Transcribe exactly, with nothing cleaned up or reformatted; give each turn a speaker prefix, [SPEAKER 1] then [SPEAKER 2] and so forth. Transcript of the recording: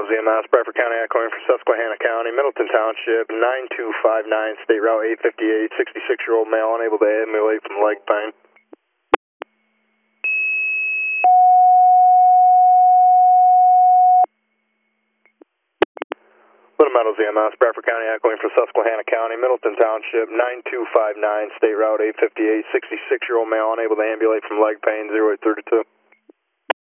[SPEAKER 1] E M S, Bradford County, echoing for Susquehanna County, Middleton Township, nine two five nine, State Route eight fifty-eight, sixty-six-year-old male unable to ambulate from leg pain. Little Meadows E M S, Bradford County, echoing for Susquehanna County, Middleton Township, nine two five nine, State Route eight fifty-eight, sixty-six-year-old male unable to ambulate from leg pain, zero eight thirty-two.